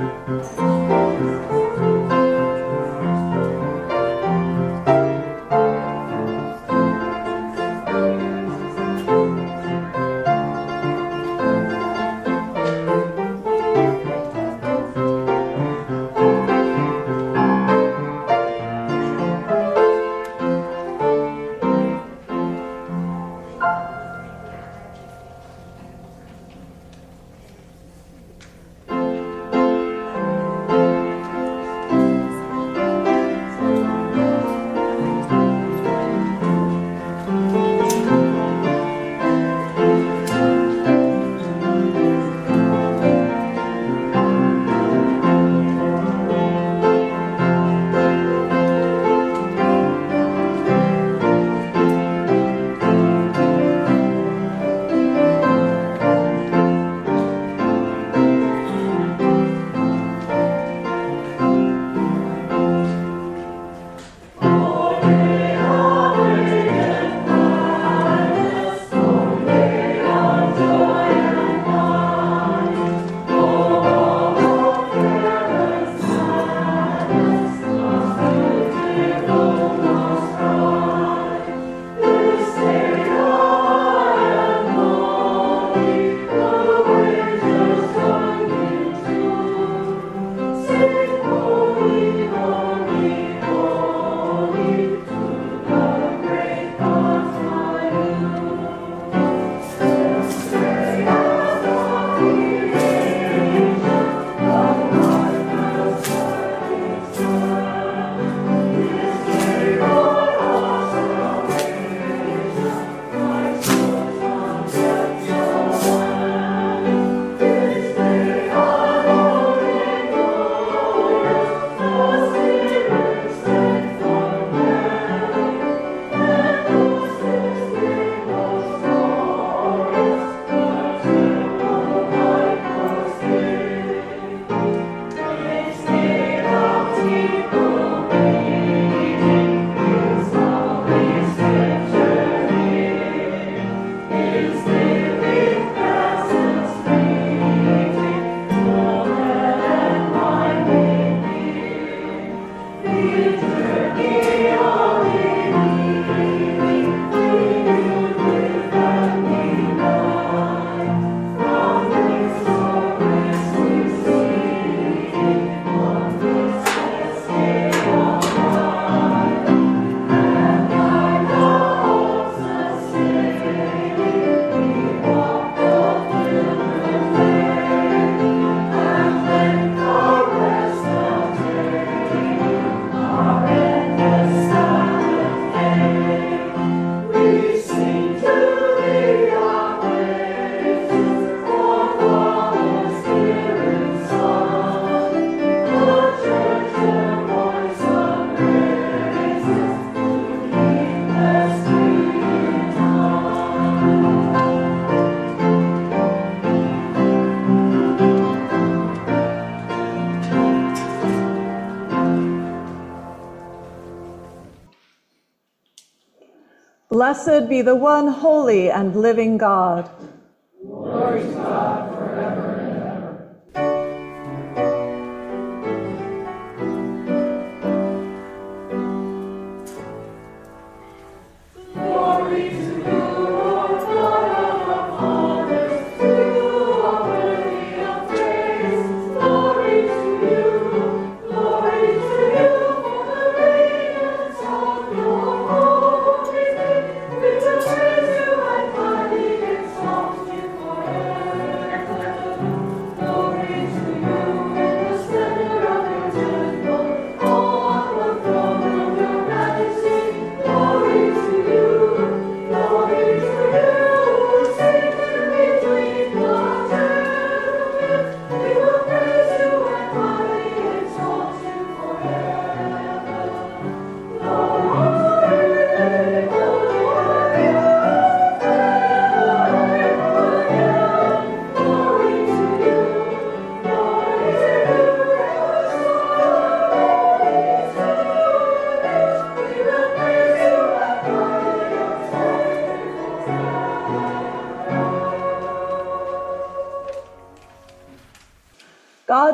Blessed be the one holy and living God. Glory to God forever and ever. Glory to you, Lord God of our fathers. You are worthy of praise. Glory to you for the radiance of your holy name. With the praise you and mighty exalt you forever.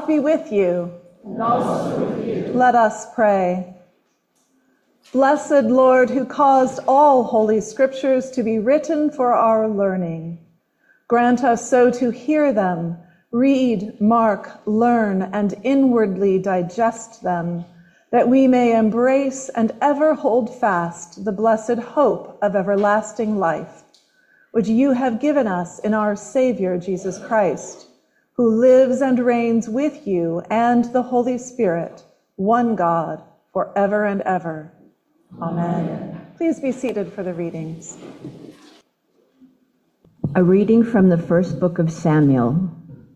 be with you. And also with you. Let us pray. Blessed Lord, who caused all holy scriptures to be written for our learning, grant us so to hear them, read, mark, learn, and inwardly digest them, that we may embrace and ever hold fast the blessed hope of everlasting life, which you have given us in our Savior Jesus Christ, who lives and reigns with you and the Holy Spirit, one God, forever and ever. Amen. Please be seated for the readings. A reading from the first book of Samuel.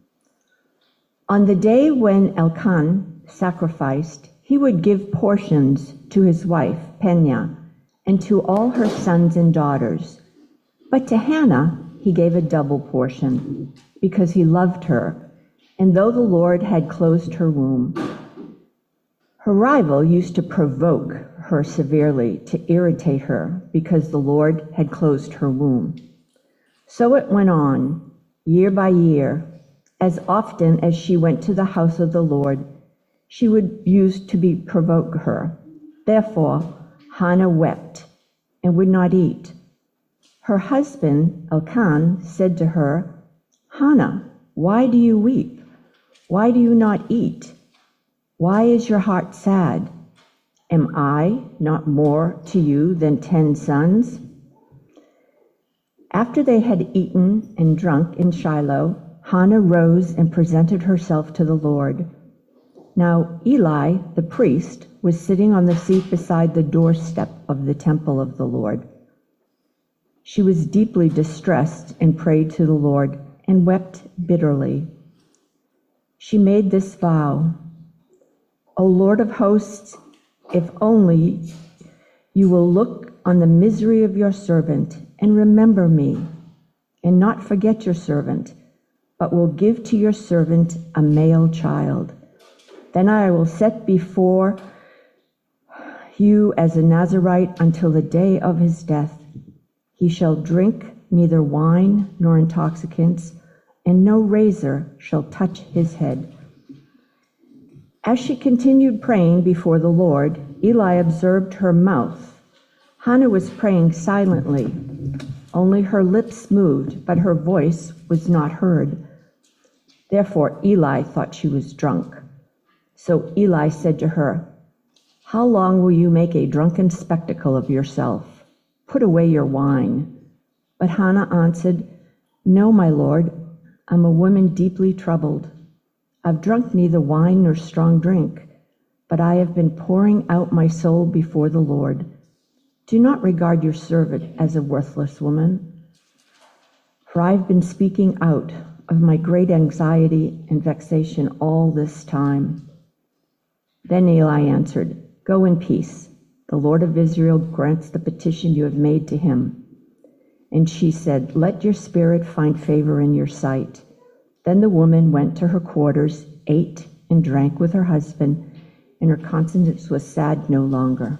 On the day when Elkanah sacrificed, he would give portions to his wife, Peninnah, and to all her sons and daughters. But to Hannah he gave a double portion, because he loved her, and though the Lord had closed her womb. Her rival used to provoke her severely to irritate her, because the Lord had closed her womb. So it went on, year by year. As often as she went to the house of the Lord, she would use to provoke her. Therefore Hannah wept and would not eat. Her husband, Elkanah, said to her, "Hannah, why do you weep? Why do you not eat? Why is your heart sad? Am I not more to you than 10 sons?" After they had eaten and drunk in Shiloh, Hannah rose and presented herself to the Lord. Now Eli, the priest, was sitting on the seat beside the doorstep of the temple of the Lord. She was deeply distressed and prayed to the Lord and wept bitterly. She made this vow, "O Lord of hosts, if only you will look on the misery of your servant and remember me, and not forget your servant, but will give to your servant a male child. Then I will set before you as a Nazirite until the day of his death. He shall drink neither wine nor intoxicants, and no razor shall touch his head." As she continued praying before the Lord, Eli observed her mouth. Hannah was praying silently. Only her lips moved, but her voice was not heard. Therefore Eli thought she was drunk. So Eli said to her, "How long will you make a drunken spectacle of yourself? Put away your wine." But Hannah answered, "No, my Lord, I'm a woman deeply troubled. I've drunk neither wine nor strong drink, but I have been pouring out my soul before the Lord. Do not regard your servant as a worthless woman, for I've been speaking out of my great anxiety and vexation all this time." Then Eli answered, "Go in peace. The Lord of Israel grants the petition you have made to him." And she said, "Let your spirit find favor in your sight." Then the woman went to her quarters, ate and drank with her husband, and her conscience was sad no longer.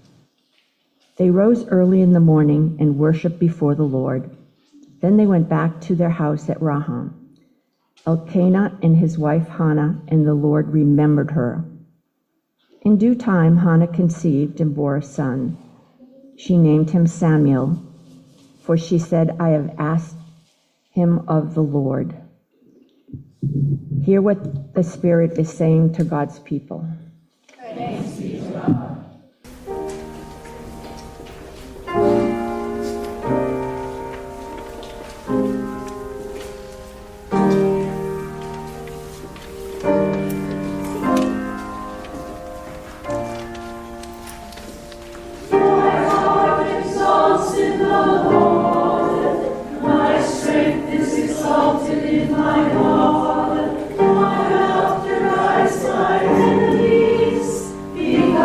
They rose early in the morning and worshiped before the Lord. Then they went back to their house at Raham. Elkanah and his wife Hannah, and the Lord remembered her. In due time Hannah conceived and bore a son. She named him Samuel, for she said, "I have asked him of the Lord." Hear what the Spirit is saying to God's people. Thanks be to God. Because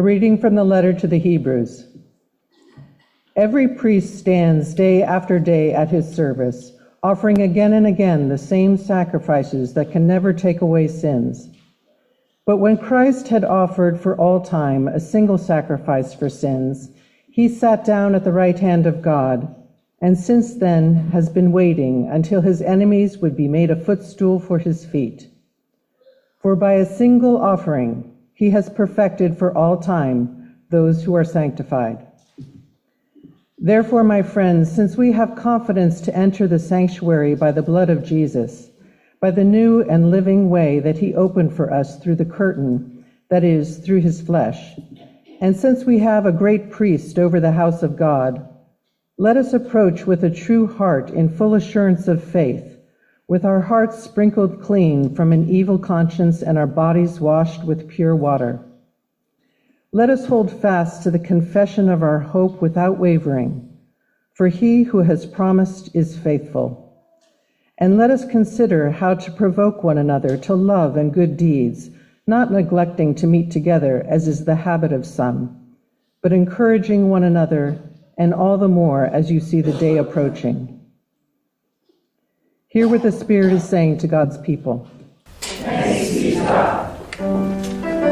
reading from the letter to the Hebrews. Every priest stands day after day at his service, offering again and again the same sacrifices that can never take away sins. But when Christ had offered for all time a single sacrifice for sins, he sat down at the right hand of God, and since then has been waiting until his enemies would be made a footstool for his feet. For by a single offering, he has perfected for all time those who are sanctified. Therefore, my friends, since we have confidence to enter the sanctuary by the blood of Jesus, by the new and living way that he opened for us through the curtain, that is, through his flesh, and since we have a great priest over the house of God, let us approach with a true heart in full assurance of faith, with our hearts sprinkled clean from an evil conscience and our bodies washed with pure water. Let us hold fast to the confession of our hope without wavering, for he who has promised is faithful. And let us consider how to provoke one another to love and good deeds, not neglecting to meet together, as is the habit of some, but encouraging one another, and all the more as you see the day approaching. Hear what the Spirit is saying to God's people. Thanks be to God.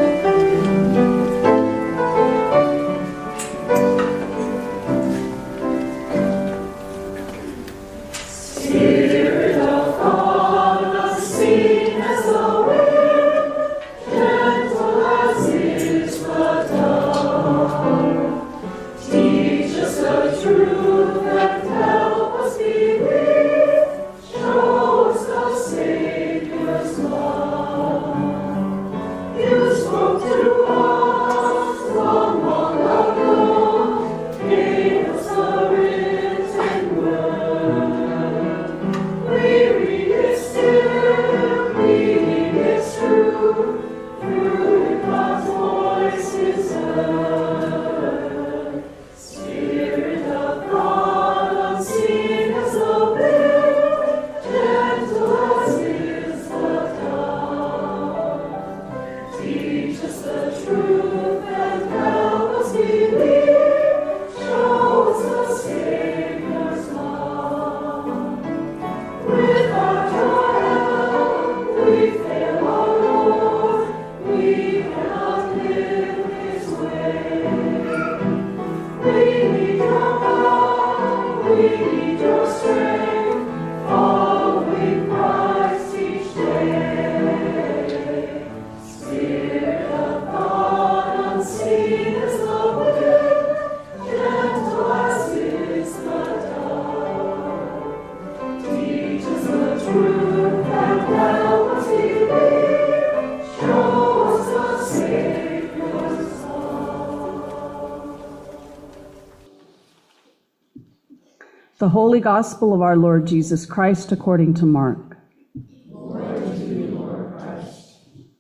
The Holy Gospel of our Lord Jesus Christ according to Mark. Glory to you, Lord Christ.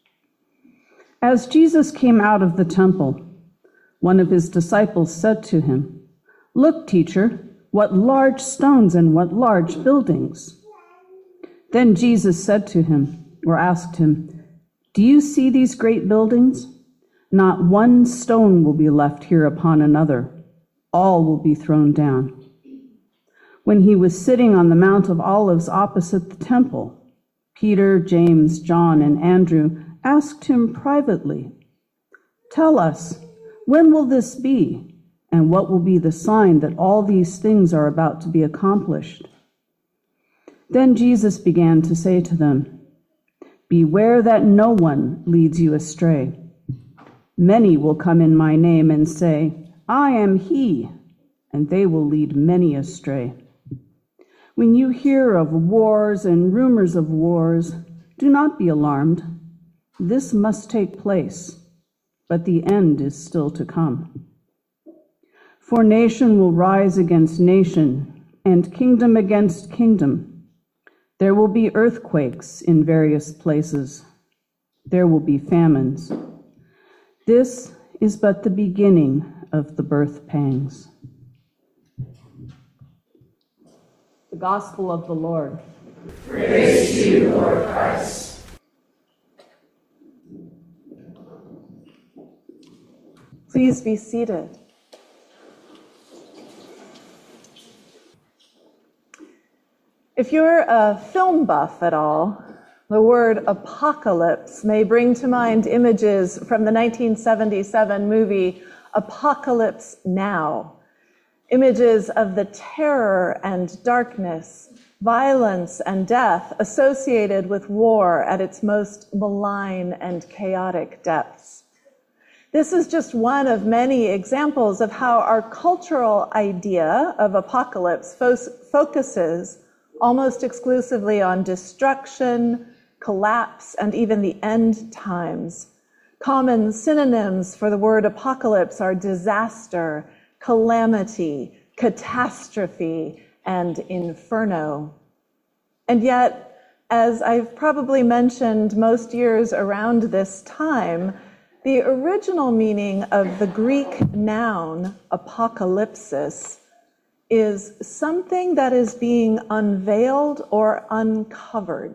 As Jesus came out of the temple, one of his disciples said to him, "Look, teacher, what large stones and what large buildings." Then Jesus said to him, or asked him, "Do you see these great buildings? Not one stone will be left here upon another. All will be thrown down." When he was sitting on the Mount of Olives opposite the temple, Peter, James, John, and Andrew asked him privately, "Tell us, when will this be? And what will be the sign that all these things are about to be accomplished?" Then Jesus began to say to them, "Beware that no one leads you astray. Many will come in my name and say, 'I am he,' and they will lead many astray. When you hear of wars and rumors of wars, do not be alarmed. This must take place, but the end is still to come. For nation will rise against nation, and kingdom against kingdom. There will be earthquakes in various places. There will be famines. This is but the beginning of the birth pangs." The Gospel of the Lord. Praise to you, Lord Christ. Please be seated. If you're a film buff at all, the word apocalypse may bring to mind images from the 1977 movie Apocalypse Now. Images of the terror and darkness, violence and death associated with war at its most malign and chaotic depths. This is just one of many examples of how our cultural idea of apocalypse focuses almost exclusively on destruction, collapse, and even the end times. Common synonyms for the word apocalypse are disaster, calamity, catastrophe, and inferno. And yet, as I've probably mentioned most years around this time, the original meaning of the Greek noun apocalypsis is something that is being unveiled or uncovered.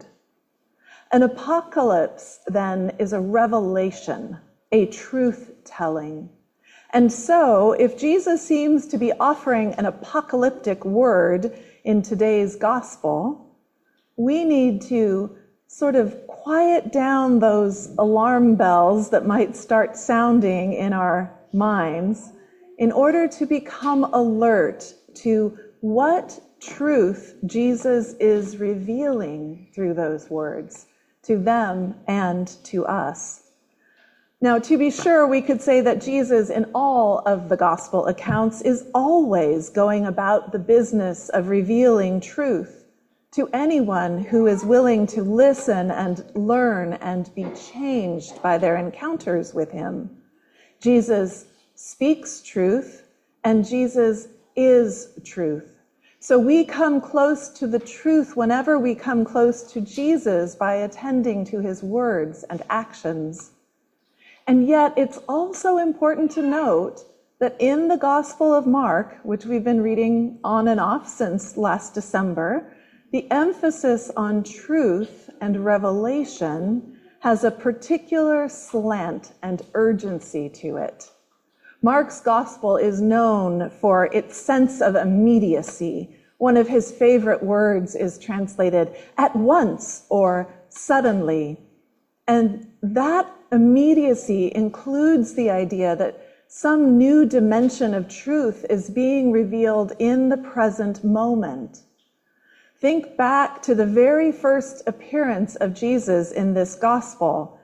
An apocalypse, then, is a revelation, a truth-telling. And so, if Jesus seems to be offering an apocalyptic word in today's gospel, we need to sort of quiet down those alarm bells that might start sounding in our minds in order to become alert to what truth Jesus is revealing through those words, to them and to us. Now, to be sure, we could say that Jesus, in all of the gospel accounts, is always going about the business of revealing truth to anyone who is willing to listen and learn and be changed by their encounters with him. Jesus speaks truth, and Jesus is truth. So we come close to the truth whenever we come close to Jesus by attending to his words and actions. And yet, it's also important to note that in the Gospel of Mark, which we've been reading on and off since last December, the emphasis on truth and revelation has a particular slant and urgency to it. Mark's Gospel is known for its sense of immediacy. One of his favorite words is translated at once or suddenly. And that immediacy includes the idea that some new dimension of truth is being revealed in the present moment. Think back to the very first appearance of Jesus in this gospel.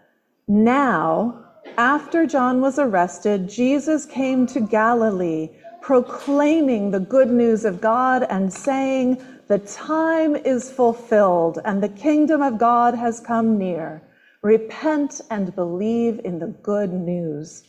Now, after John was arrested, Jesus came to Galilee, proclaiming the good news of God and saying, "The time is fulfilled and the kingdom of God has come near. Repent and believe in the good news."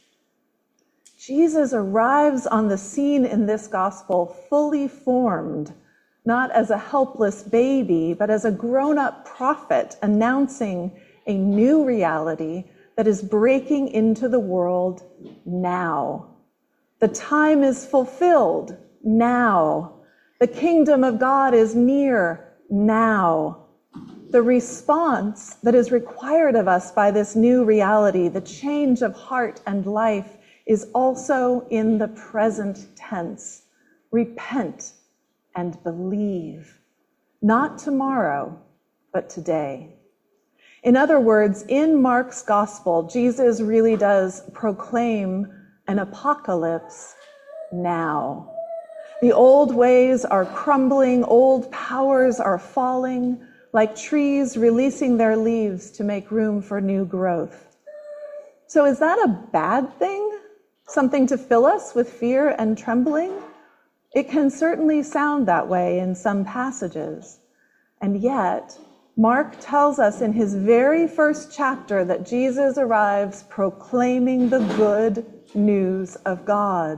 Jesus arrives on the scene in this gospel fully formed, not as a helpless baby, but as a grown-up prophet announcing a new reality that is breaking into the world now. The time is fulfilled now. The kingdom of God is near now. The response that is required of us by this new reality, the change of heart and life, is also in the present tense. Repent and believe. Not tomorrow, but today. In other words, in Mark's gospel, Jesus really does proclaim an apocalypse now. The old ways are crumbling, old powers are falling, like trees releasing their leaves to make room for new growth. So is that a bad thing? Something to fill us with fear and trembling? It can certainly sound that way in some passages. And yet, Mark tells us in his very first chapter that Jesus arrives proclaiming the good news of God.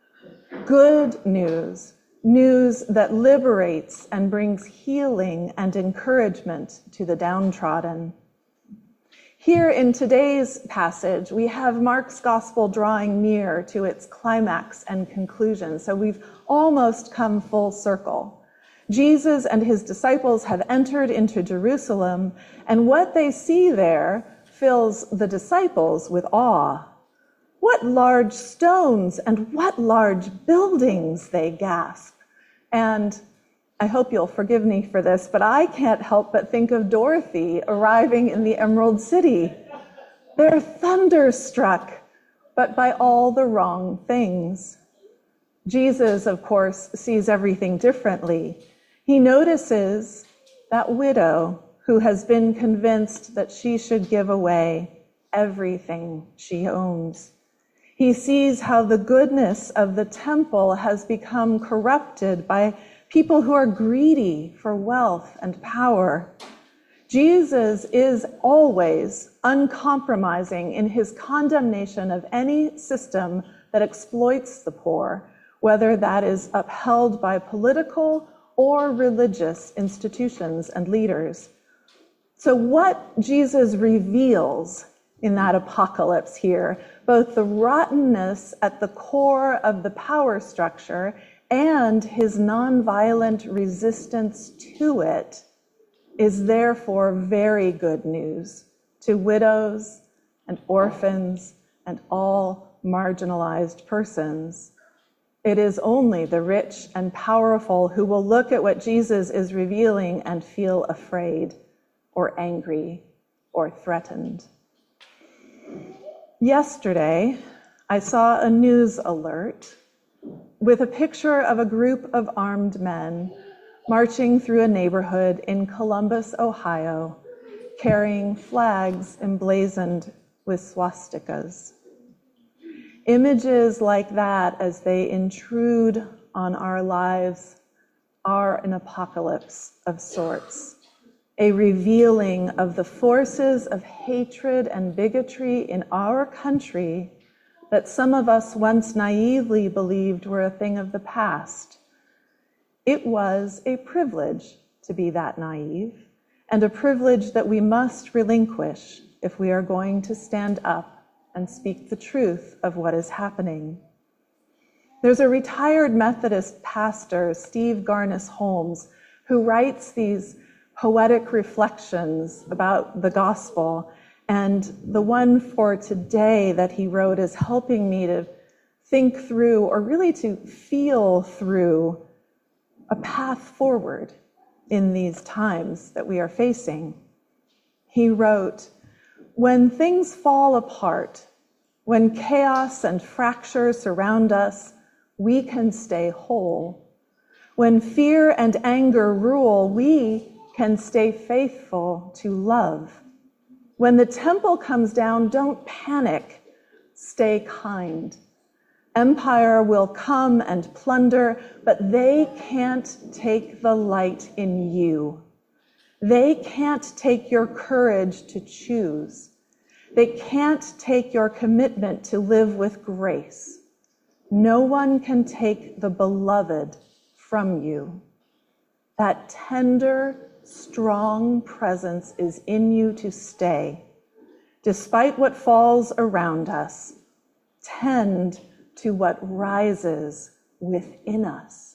Good news. News that liberates and brings healing and encouragement to the downtrodden. Here in today's passage, we have Mark's gospel drawing near to its climax and conclusion. So we've almost come full circle. Jesus and his disciples have entered into Jerusalem, and what they see there fills the disciples with awe. "What large stones and what large buildings," they gasp. And I hope you'll forgive me for this, but I can't help but think of Dorothy arriving in the Emerald City. They're thunderstruck, but by all the wrong things. Jesus, of course, sees everything differently. He notices that widow who has been convinced that she should give away everything she owns. He sees how the goodness of the temple has become corrupted by people who are greedy for wealth and power. Jesus is always uncompromising in his condemnation of any system that exploits the poor, whether that is upheld by political or religious institutions and leaders. So what Jesus reveals in that apocalypse here, both the rottenness at the core of the power structure and his nonviolent resistance to it, is therefore very good news to widows and orphans and all marginalized persons. It is only the rich and powerful who will look at what Jesus is revealing and feel afraid or angry or threatened. Yesterday, I saw a news alert with a picture of a group of armed men marching through a neighborhood in Columbus, Ohio, carrying flags emblazoned with swastikas. Images like that, as they intrude on our lives, are an apocalypse of sorts, a revealing of the forces of hatred and bigotry in our country that some of us once naively believed were a thing of the past. It was a privilege to be that naive, and a privilege that we must relinquish if we are going to stand up and speak the truth of what is happening. There's a retired Methodist pastor, Steve Garnis Holmes, who writes these poetic reflections about the gospel, and the one for today that he wrote is helping me to think through, or really to feel through, a path forward in these times that we are facing. He wrote, "When things fall apart, when chaos and fracture surround us, we can stay whole. When fear and anger rule, we can stay faithful to love. When the temple comes down, don't panic, stay kind. Empire will come and plunder, but they can't take the light in you. They can't take your courage to choose. They can't take your commitment to live with grace. No one can take the beloved from you. That tender, strong presence is in you to stay. Despite what falls around us, tend to what rises within us."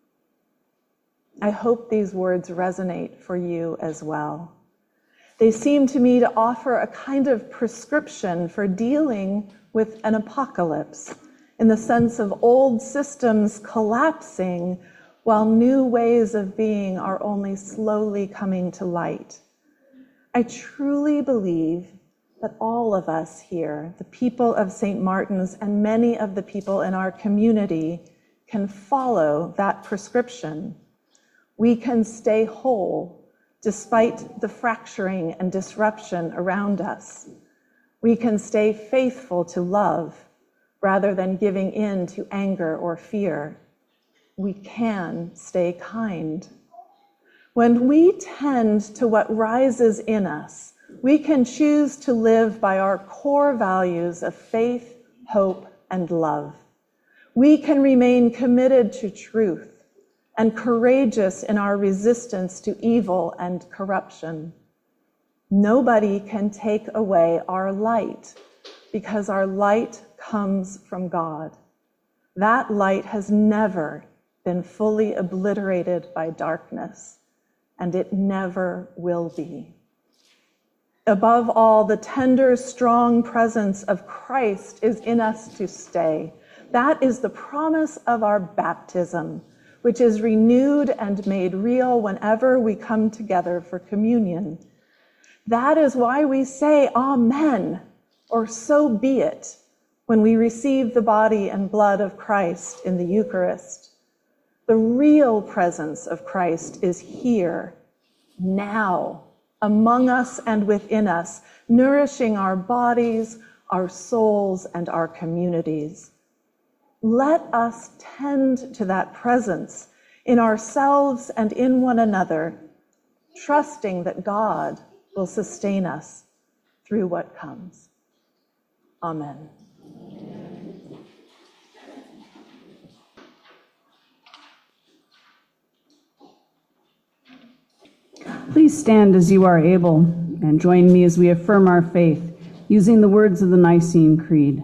I hope these words resonate for you as well. They seem to me to offer a kind of prescription for dealing with an apocalypse, in the sense of old systems collapsing while new ways of being are only slowly coming to light. I truly believe that all of us here, the people of St. Martin's and many of the people in our community, can follow that prescription. We can stay whole despite the fracturing and disruption around us. We can stay faithful to love rather than giving in to anger or fear. We can stay kind. When we tend to what rises in us, we can choose to live by our core values of faith, hope, and love. We can remain committed to truth and courageous in our resistance to evil and corruption. Nobody can take away our light, because our light comes from God. That light has never been fully obliterated by darkness, and it never will be. Above all, the tender, strong presence of Christ is in us to stay. That is the promise of our baptism, which is renewed and made real whenever we come together for communion. That is why we say Amen, or so be it, when we receive the body and blood of Christ in the Eucharist. The real presence of Christ is here, now, among us and within us, nourishing our bodies, our souls, and our communities. Let us tend to that presence in ourselves and in one another, trusting that God will sustain us through what comes. Amen. Please stand as you are able and join me as we affirm our faith using the words of the Nicene Creed.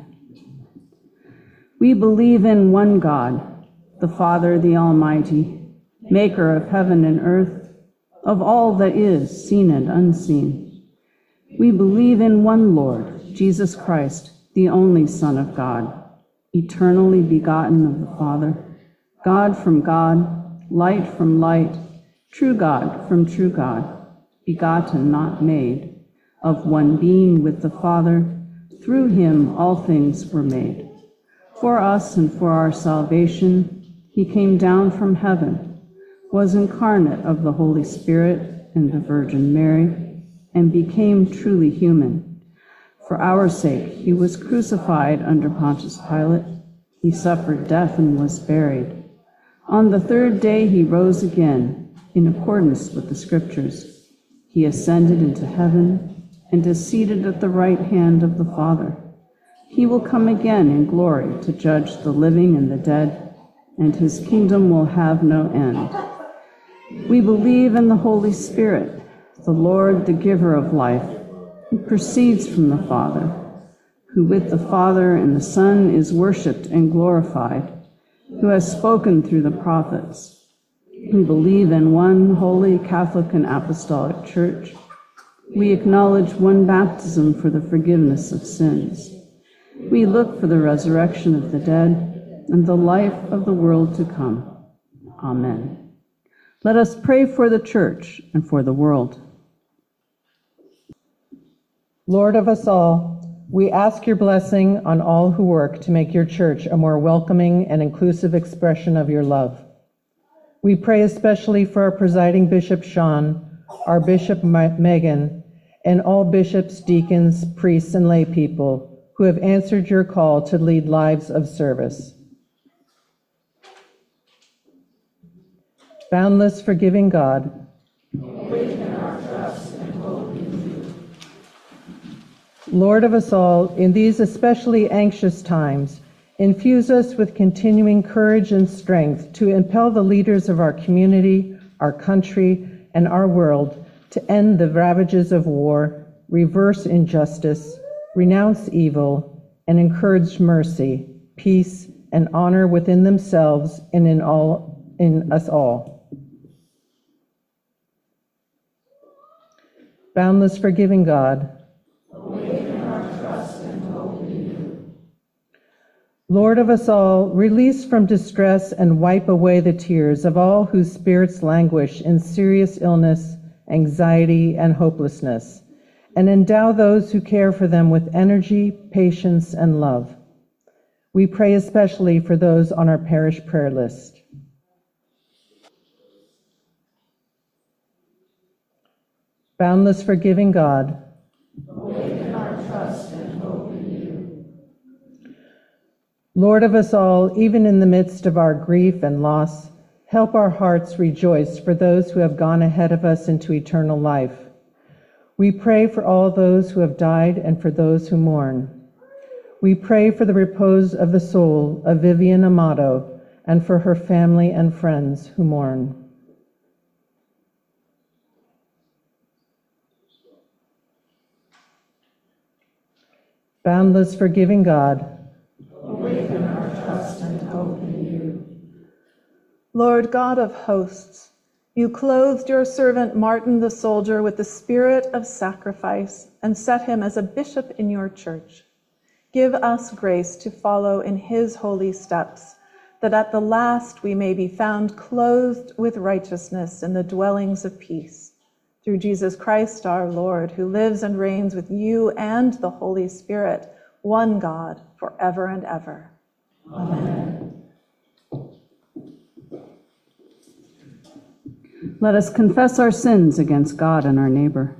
We believe in one God, the Father, the Almighty, maker of heaven and earth, of all that is seen and unseen. We believe in one Lord, Jesus Christ, the only Son of God, eternally begotten of the Father, God from God, light from light, true God from true God, begotten, not made, of one being with the Father. Through him all things were made. For us and for our salvation, he came down from heaven, was incarnate of the Holy Spirit and the Virgin Mary, and became truly human. For our sake, he was crucified under Pontius Pilate. He suffered death and was buried. On the third day, he rose again, in accordance with the Scriptures. He ascended into heaven and is seated at the right hand of the Father. He will come again in glory to judge the living and the dead, and his kingdom will have no end. We believe in the Holy Spirit, the Lord, the giver of life, who proceeds from the Father, who with the Father and the Son is worshipped and glorified, who has spoken through the prophets. We believe in one holy Catholic and Apostolic Church. We acknowledge one baptism for the forgiveness of sins. We look for the resurrection of the dead and the life of the world to come. Amen. Let us pray for the Church and for the world. Lord of us all, we ask your blessing on all who work to make your church a more welcoming and inclusive expression of your love. We pray especially for our presiding Bishop Sean, our Bishop Megan, and all bishops, deacons, priests, and lay people who have answered your call to lead lives of service. Boundless, forgiving God, awaken our trust and hope in you. Lord of us all, in these especially anxious times, infuse us with continuing courage and strength to impel the leaders of our community, our country, and our world to end the ravages of war, reverse injustice, renounce evil, and encourage mercy, peace, and honor within themselves and in us all. Boundless, forgiving God, awaken our trust and hope in you. Lord of us all, release from distress and wipe away the tears of all whose spirits languish in serious illness, anxiety, and hopelessness, and endow those who care for them with energy, patience, and love. We pray especially for those on our parish prayer list. Boundless, forgiving God, awaken our trust and hope in you. Lord of us all, even in the midst of our grief and loss, help our hearts rejoice for those who have gone ahead of us into eternal life. We pray for all those who have died and for those who mourn. We pray for the repose of the soul of Vivian Amato and for her family and friends who mourn. Boundless, forgiving God, awaken our trust and hope in you. Lord God of hosts, You clothed your servant Martin the soldier with the spirit of sacrifice and set him as a bishop in your church. Give us grace to follow in his holy steps, that at the last we may be found clothed with righteousness in the dwellings of peace. Through Jesus Christ our Lord, who lives and reigns with you and the Holy Spirit, one God, forever and ever. Amen. Let us confess our sins against God and our neighbor.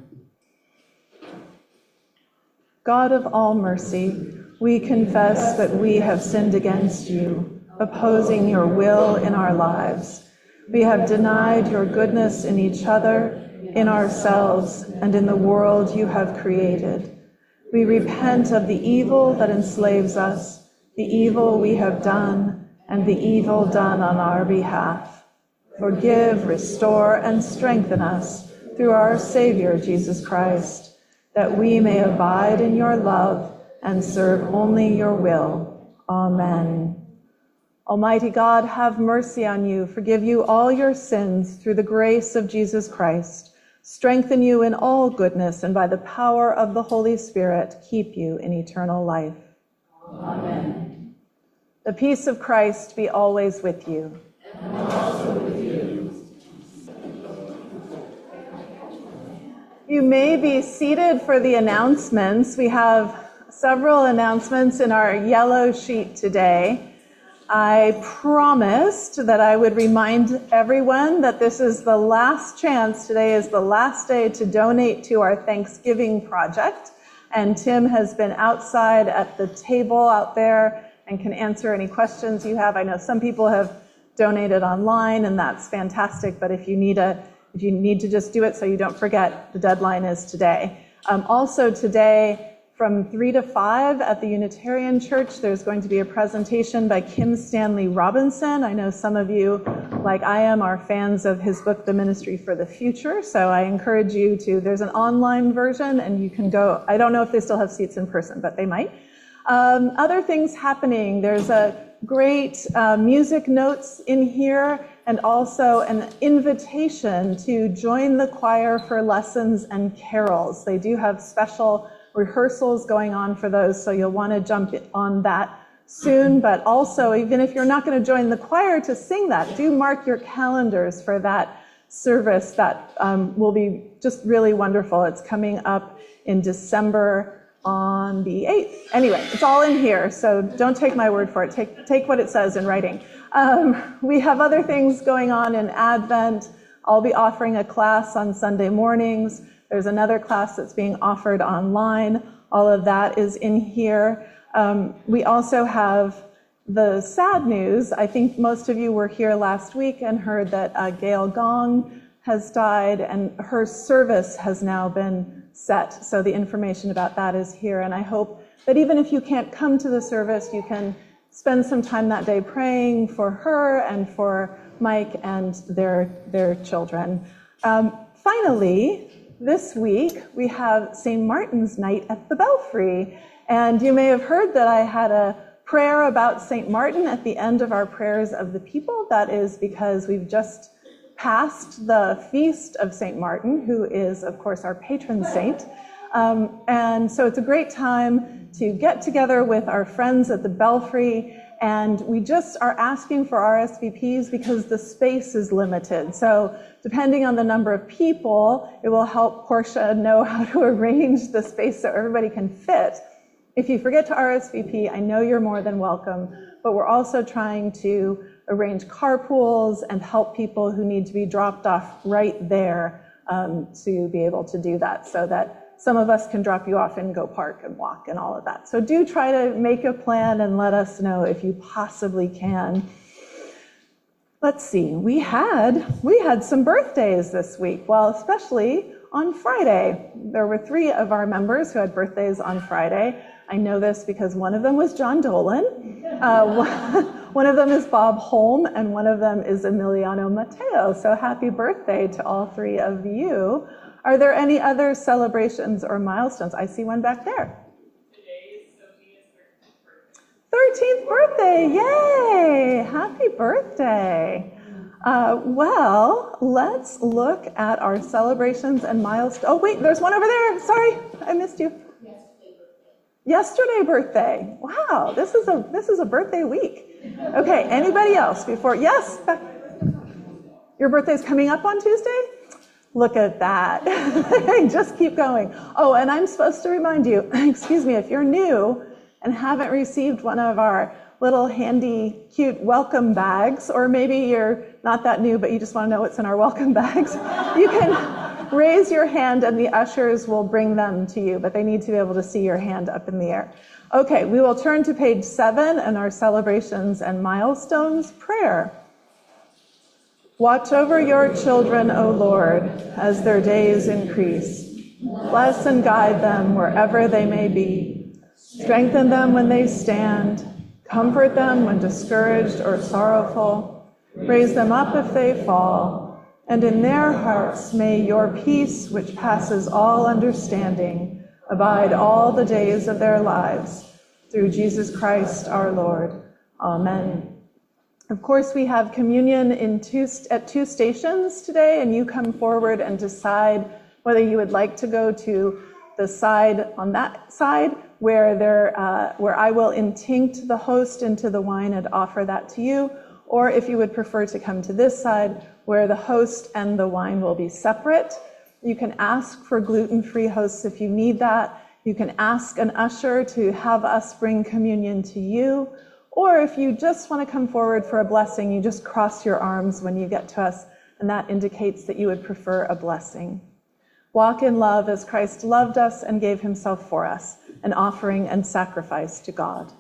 God of all mercy, we confess that we have sinned against you, opposing your will in our lives. We have denied your goodness in each other, in ourselves, and in the world you have created. We repent of the evil that enslaves us, the evil we have done, and the evil done on our behalf. Forgive, restore, and strengthen us through our Savior, Jesus Christ, that we may abide in your love and serve only your will. Amen. Almighty God, have mercy on you, forgive you all your sins through the grace of Jesus Christ, strengthen you in all goodness, and by the power of the Holy Spirit, keep you in eternal life. Amen. The peace of Christ be always with you. And also with you. You may be seated for the announcements. We have several announcements in our yellow sheet today. I promised that I would remind everyone that this is the last chance. Today is the last day to donate to our Thanksgiving project. And Tim has been outside at the table out there and can answer any questions you have. I know some people have donated online, and that's fantastic. But if you need to just do it so you don't forget, the deadline is today. Also today, from 3 to 5 at the Unitarian Church, there's going to be a presentation by Kim Stanley Robinson. I know some of you, like I am, are fans of his book, The Ministry for the Future. So I encourage you to, there's an online version and you can go. I don't know if they still have seats in person, but they might. Other things happening. There's a great music notes in here and also an invitation to join the choir for lessons and carols. They do have special rehearsals going on for those, so you'll want to jump on that soon. But also, even if you're not going to join the choir to sing that, do mark your calendars for that service. That will be just really wonderful. It's coming up in December on the 8th. Anyway, it's all in here, so don't take my word for it. Take what it says in writing. We have other things going on in Advent. I'll be offering a class on Sunday mornings. There's another class that's being offered online. All of that is in here. We also have the sad news. I think most of you were here last week and heard that Gail Gong has died, and her service has now been set. So the information about that is here. And I hope that even if you can't come to the service, you can spend some time that day praying for her and for Mike and their children. Finally, this week, we have St. Martin's Night at the Belfry. And you may have heard that I had a prayer about St. Martin at the end of our prayers of the people. That is because we've just passed the feast of St. Martin, who is, of course, our patron saint. And so it's a great time to get together with our friends at the Belfry. And we just are asking for RSVPs because the space is limited. So depending on the number of people, it will help Portia know how to arrange the space so everybody can fit. If you forget to RSVP, I know you're more than welcome, but we're also trying to arrange carpools and help people who need to be dropped off right there to be able to do that, so that some of us can drop you off and go park and walk and all of that. So do try to make a plan and let us know if you possibly can. Let's see, we had some birthdays this week. Well, especially on Friday. There were 3 of our members who had birthdays on Friday. I know this because one of them was John Dolan, one of them is Bob Holm, and one of them is Emiliano Mateo. So happy birthday to all 3 of you. Are there any other celebrations or milestones? I see one back there. Today is Sophia's 13th birthday. 13th birthday, yay! Happy birthday. Well, let's look at our celebrations and milestones. Oh, wait, there's one over there. Sorry, I missed you. Yesterday birthday. Wow, this is a birthday week. Okay, anybody else before? Yes? Your birthday's coming up on Tuesday? Look at that. Just keep going. Oh, and I'm supposed to remind you, excuse me, if you're new and haven't received one of our little handy, cute welcome bags, or maybe you're not that new, but you just want to know what's in our welcome bags, you can raise your hand and the ushers will bring them to you, but they need to be able to see your hand up in the air. Okay, we will turn to page 7 and our celebrations and milestones prayer. Watch over your children, O Lord, as their days increase. Bless and guide them wherever they may be. Strengthen them when they stand. Comfort them when discouraged or sorrowful. Raise them up if they fall. And in their hearts may your peace, which passes all understanding, abide all the days of their lives. Through Jesus Christ our Lord. Amen. Of course, we have communion at 2 stations today, and you come forward and decide whether you would like to go to the side on that side where I will intinct the host into the wine and offer that to you, or if you would prefer to come to this side where the host and the wine will be separate. You can ask for gluten-free hosts if you need that. You can ask an usher to have us bring communion to you. Or if you just want to come forward for a blessing, you just cross your arms when you get to us, and that indicates that you would prefer a blessing. Walk in love as Christ loved us and gave himself for us, an offering and sacrifice to God.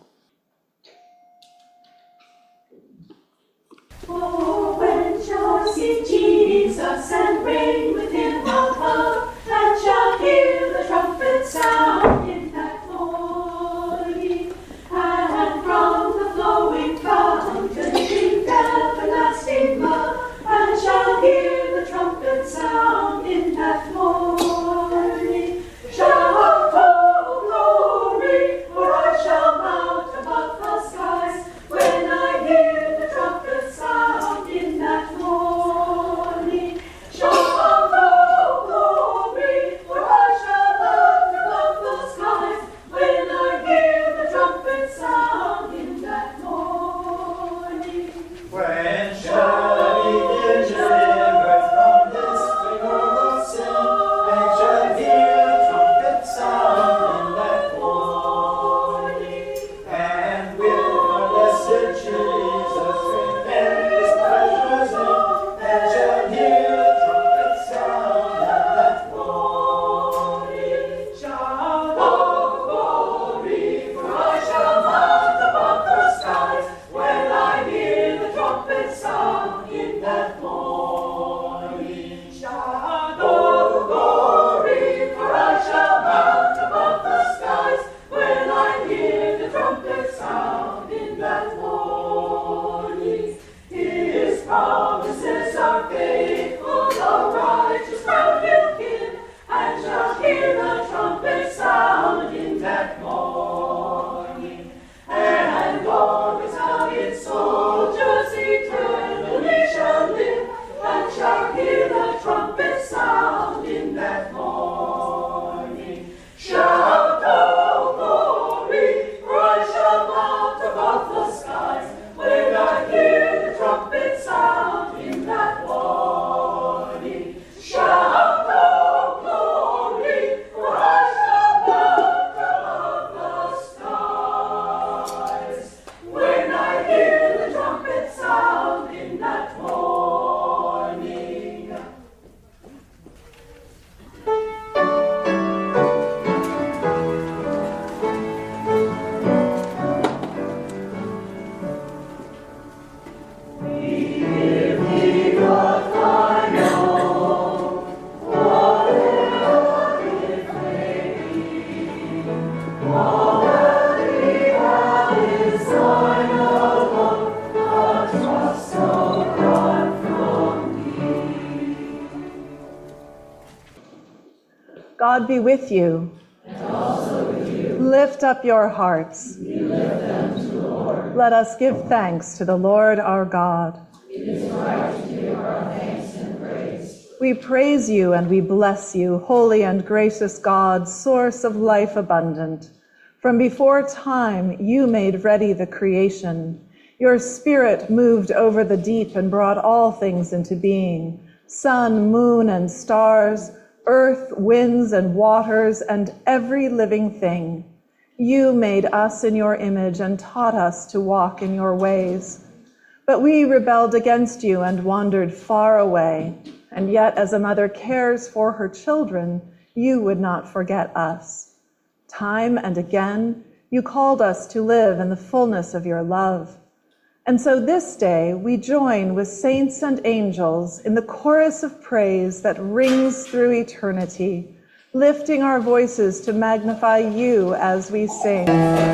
Oh, when shall I see Jesus and reign with him above, and shall hear the trumpet sound in that morning, and from the flowing fountain drink everlasting love, and shall hear the trumpet sound in that morning. Shout, oh glory, for I shall mount above the skies when I hear the trumpet sound in that morning. Shout, oh glory, for I shall mount above the skies when I hear the trumpet sound in that morning. When shall we be delivered from this rigor of sin, and shall hear the trumpet sound in that morning? And will our blessed Jesus reign his pleasures in, and shall hear the trumpet sound in that morning? Shout, oh glory, for I shall mount above the skies when I hear the trumpet sound in that morning. Shout, oh glory, for I shall mount above the skies when I hear the trumpet sound in that morning. His promises are faithful, the righteous crown he'll give, and shall hear the trumpet sound in that morning. And glorious valiant soldiers eternally shall live, and shall hear the trumpet sound in that morning. Shout, oh glory, for I shall mount above the skies when I hear the trumpet sound in that morning. Shout, oh glory, for I shall mount above the skies when I hear the trumpet sound in that morning. God be with you. And also with you. Lift up your hearts. We lift them to the Lord. Let us give thanks to the Lord our God. It is right to give We praise you and we bless you, holy and gracious God, source of life abundant. From before time, you made ready the creation. Your spirit moved over the deep and brought all things into being. Sun, moon, and stars, earth, winds, and waters, and every living thing. You made us in your image and taught us to walk in your ways. But we rebelled against you and wandered far away. And yet, as a mother cares for her children, you would not forget us. Time and again, you called us to live in the fullness of your love. And so this day, we join with saints and angels in the chorus of praise that rings through eternity, lifting our voices to magnify you as we sing.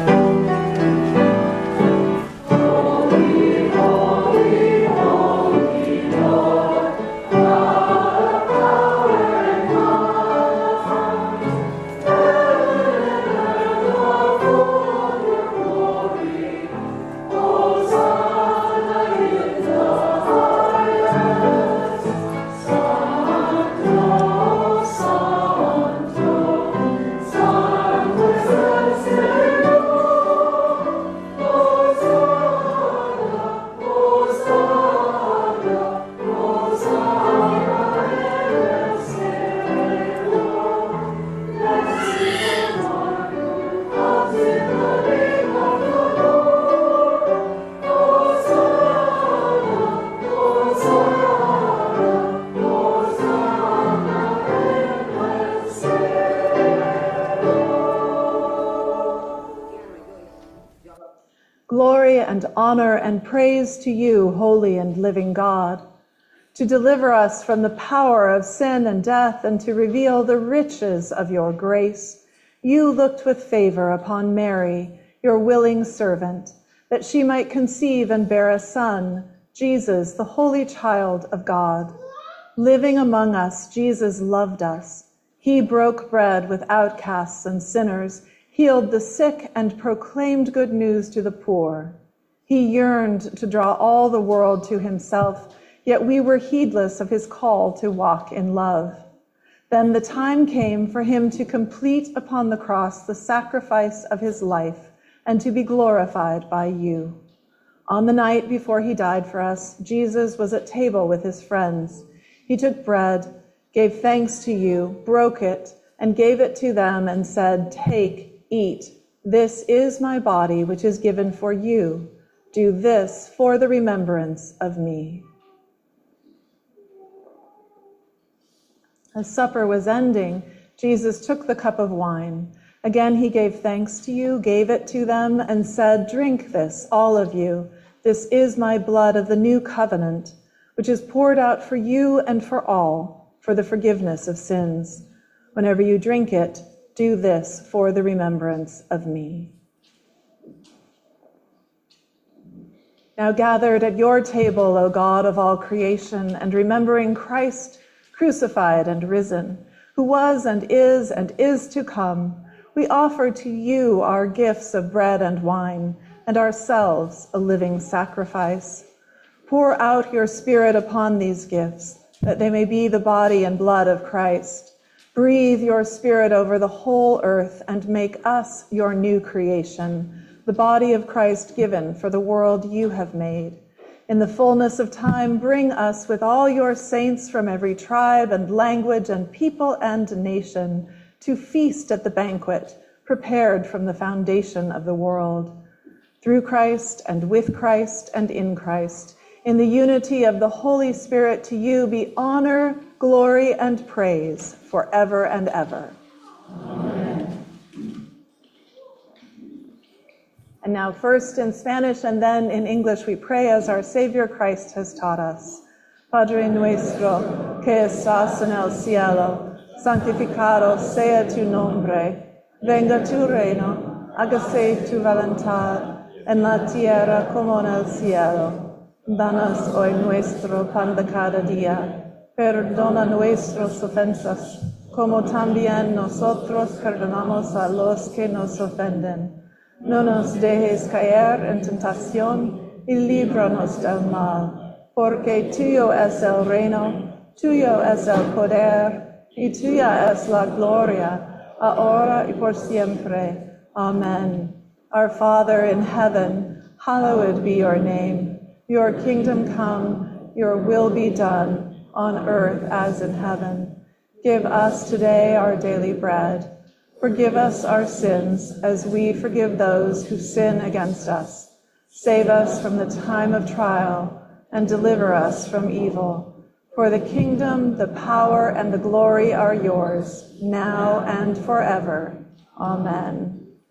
Glory and honor and praise to you, holy and living God, to deliver us from the power of sin and death and to reveal the riches of your grace. You looked with favor upon Mary, your willing servant, that she might conceive and bear a son, Jesus, the holy child of God. Living among us, Jesus loved us. He broke bread with outcasts and sinners, healed the sick, and proclaimed good news to the poor. He yearned to draw all the world to himself, yet we were heedless of his call to walk in love. Then the time came for him to complete upon the cross the sacrifice of his life and to be glorified by you. On the night before he died for us, Jesus was at table with his friends. He took bread, gave thanks to you, broke it, and gave it to them and said, "Take, eat. This is my body, which is given for you. Do this for the remembrance of me." As supper was ending, Jesus took the cup of wine. Again, he gave thanks to you, gave it to them, and said, "Drink this, all of you. This is my blood of the new covenant, which is poured out for you and for all, for the forgiveness of sins. Whenever you drink it, do this for the remembrance of me." Now gathered at your table, O God of all creation, and remembering Christ crucified and risen, who was and is to come, we offer to you our gifts of bread and wine, and ourselves a living sacrifice. Pour out your Spirit upon these gifts, that they may be the body and blood of Christ. Breathe your Spirit over the whole earth and make us your new creation, the body of Christ given for the world you have made. In the fullness of time, bring us with all your saints from every tribe and language and people and nation to feast at the banquet prepared from the foundation of the world. Through Christ and with Christ and in Christ, in the unity of the Holy Spirit, to you be honor, glory, and praise forever and ever. Amen. And now first in Spanish and then in English we pray as our Savior Christ has taught us. Padre nuestro, que estás en el cielo, santificado sea tu nombre. Venga tu reino, hágase tu voluntad, en la tierra como en el cielo. Danos hoy nuestro pan de cada día. Perdona nuestras ofensas, como también nosotros perdonamos a los que nos ofenden. No nos dejes caer en tentación y líbranos del mal, porque tuyo es el reino, Tuyo es el poder, y tuya es la gloria, ahora y por siempre. Amen. Our Father in heaven, hallowed be your name. Your kingdom come, your will be done, on earth as in heaven. Give us today our daily bread. Forgive us our sins as we forgive those who sin against us. Save us from the time of trial and deliver us from evil. For the kingdom, the power, and the glory are yours, now and forever. Amen.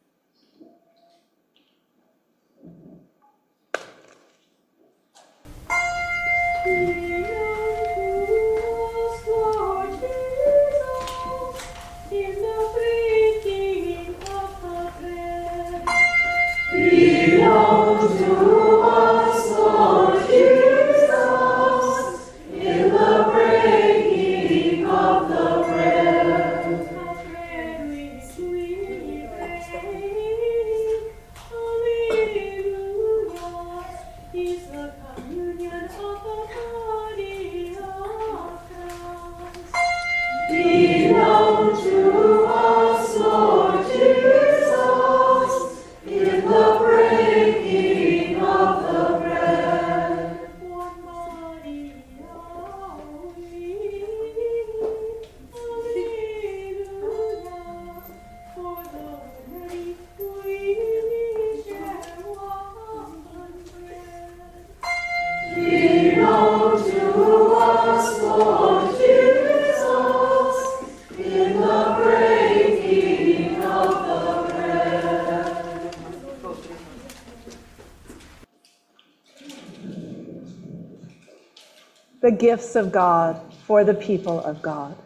The gifts of God for the people of God.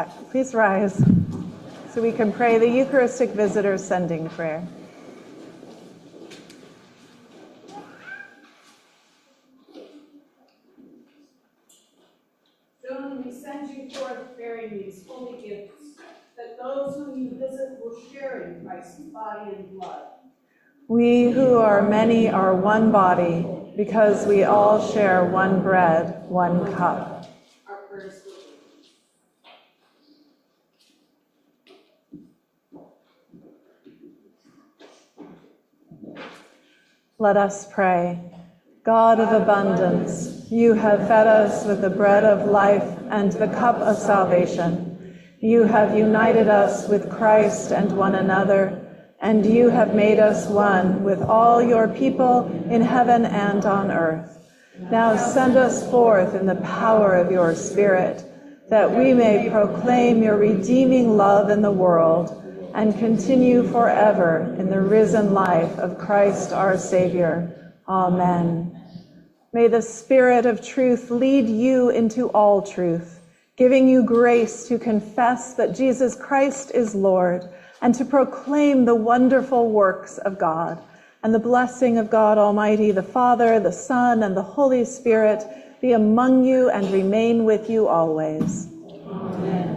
Please rise so we can pray the Eucharistic Visitor Sending Prayer. Soon we send you forth bearing these holy gifts, that those whom you visit will share in Christ's body and blood. We who are many are one body, because we all share one bread, one cup. Our prayers will be. Let us pray. God of abundance, you have fed us with the bread of life and the cup of salvation. You have united us with Christ and one another, and you have made us one with all your people in heaven and on earth. Now send us forth in the power of your Spirit, that we may proclaim your redeeming love in the world and continue forever in the risen life of Christ our Savior. Amen. May the Spirit of truth lead you into all truth, giving you grace to confess that Jesus Christ is Lord and to proclaim the wonderful works of God. And the blessing of God Almighty, the Father, the Son, and the Holy Spirit be among you and remain with you always. Amen.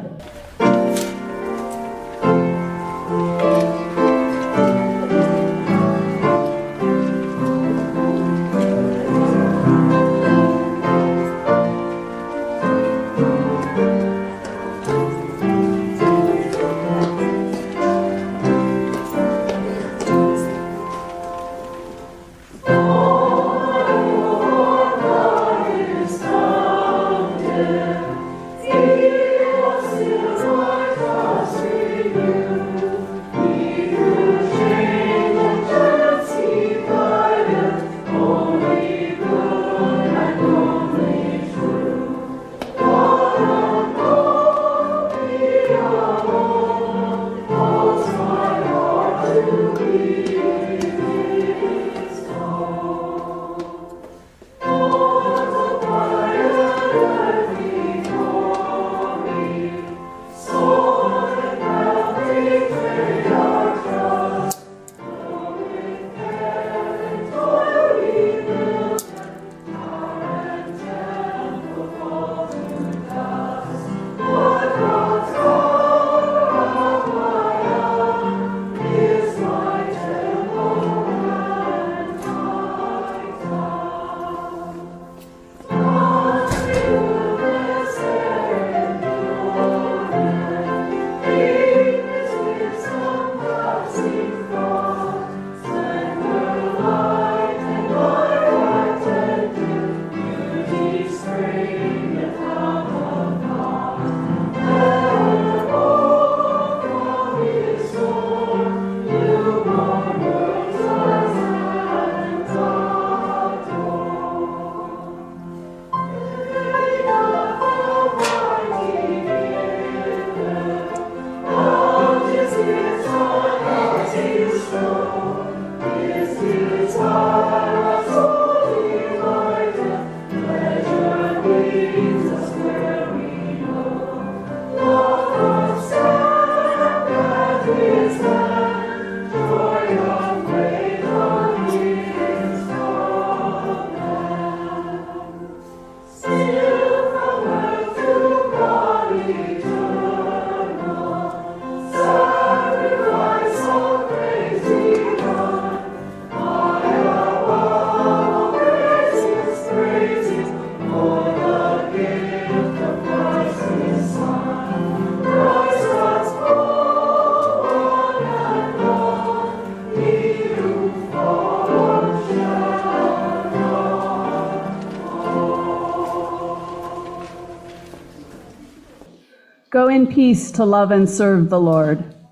Go in peace to love and serve the Lord.